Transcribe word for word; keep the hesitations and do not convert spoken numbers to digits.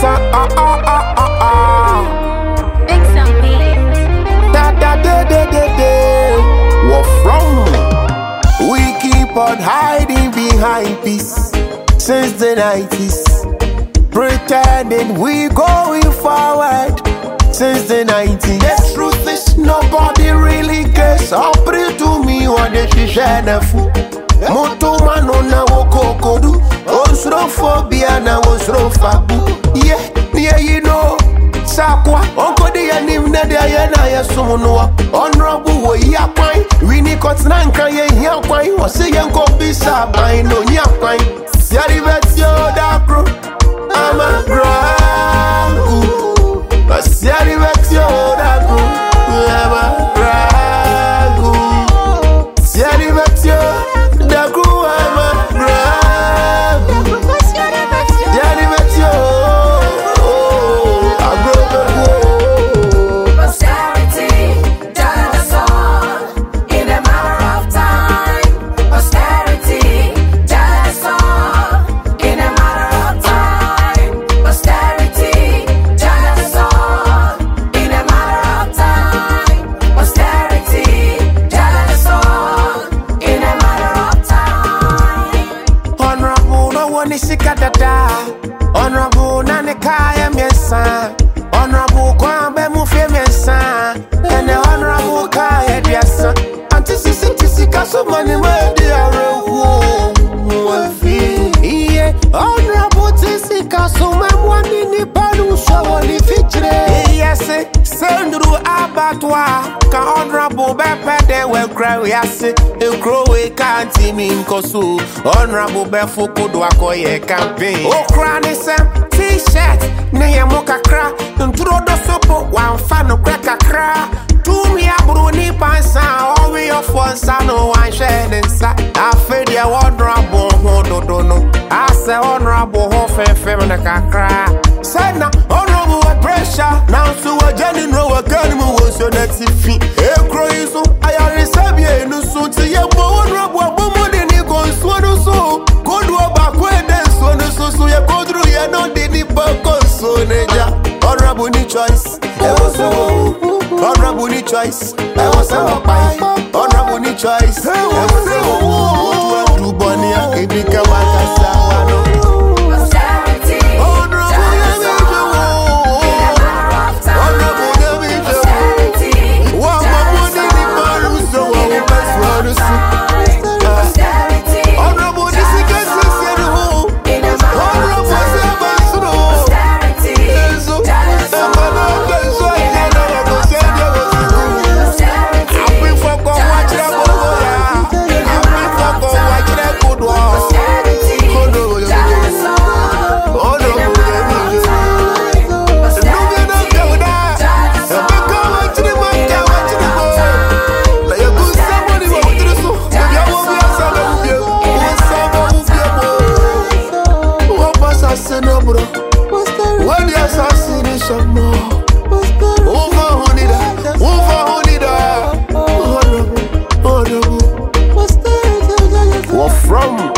sa ah ah ah ah ah. Make some beat. Da da da da da da. What from? We keep on hiding behind peace since the nineties, pretending we going forward since the nineties. The truth is nobody really cares. I'll pray to me what they share the food. Moto mano na wokokodu, osrophobia na osrofabu. Yeah, yeah, you know. Sakwa, onkodi ya nimne de ya na ya sumunuwa. Honorable wo ya kwai, wini kotna nka ye ya kwai. Wase ye nko bisa bai no ya kwai. Siari vetio da pro, ama gragu. Siari vetio da pro, ama gragu. Siari vetio da pro, ama gragu. Siari vetio. Honorable Nane Kaya Miensa, Honorable Kwambe Mufie Miensa, and the Honorable Kaya Diasa, Antisisika so money where they are. Honorable Tisika so my one in the Padu show on the feature. Yes, Sandru Abattoir, Honorable Beppe, they will cry. Yes, you grow a can't see me in Kosu. Honorable Befuko Dwakoye campaign. Oh, cranny Sam, T-shirt, Nayamoka cra, and throw the sopo, one fan of crack a cra. Two me a bruni pansa, all we of one son, one shed inside. I fed your honorable Hododono. I say honorable Hofe Feminine cra. Said now, honorable pressure. Now, so a Jenny no academy was on that fee. A croiso, I already said, yeah, no suit to your honorable woman in the consuelo so. Go to a back where there's one so so you go through, you know, the nipple so neja. Honorable ni choice. I was so honorable ni choice. I was so pie. Honorable ni choice. I was so to Bonia, if you come out. When the assassination more over Honida, over Honida, honorable, honorable. What from?